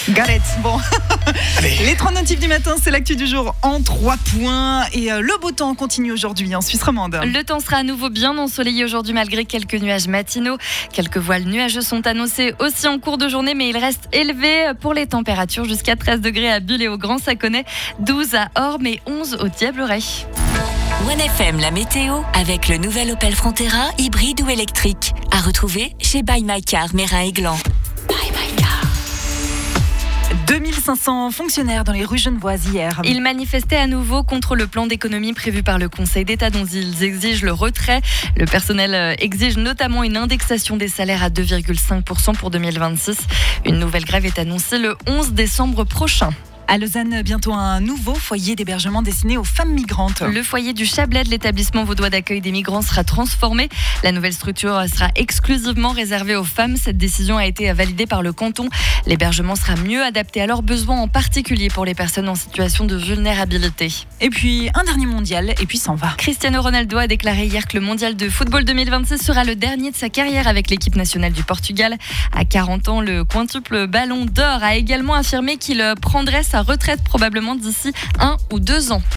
Galette, bon. Allez. Les 3 notifs du matin, c'est l'actu du jour en 3 points. Et le beau temps continue aujourd'hui en Suisse romande. Le temps sera à nouveau bien ensoleillé aujourd'hui malgré quelques nuages matinaux. Quelques voiles nuageux sont annoncés aussi en cours de journée, mais ils restent élevés pour les températures jusqu'à 13 degrés à Bulle et au Grand Saconnet, 12 à Orme et 11 au Diableret. 1FM, la météo, avec le nouvel Opel Frontera, hybride ou électrique. À retrouver chez Buy My Car, Meyrin-Aiglan. 2500 fonctionnaires dans les rues genevoises hier. Ils manifestaient à nouveau contre le plan d'économie prévu par le Conseil d'État dont ils exigent le retrait. Le personnel exige notamment une indexation des salaires à 2,5% pour 2026. Une nouvelle grève est annoncée le 11 décembre prochain. À Lausanne, bientôt un nouveau foyer d'hébergement destiné aux femmes migrantes. Le foyer du Chablais de l'établissement vaudois d'accueil des migrants sera transformé. La nouvelle structure sera exclusivement réservée aux femmes. Cette décision a été validée par le canton. L'hébergement sera mieux adapté à leurs besoins, en particulier pour les personnes en situation de vulnérabilité. Et puis, un dernier mondial, et puis s'en va. Cristiano Ronaldo a déclaré hier que le mondial de football 2026 sera le dernier de sa carrière avec l'équipe nationale du Portugal. À 40 ans, le quintuple ballon d'or a également affirmé qu'il prendrait sa retraite probablement d'ici 1 ou 2 ans.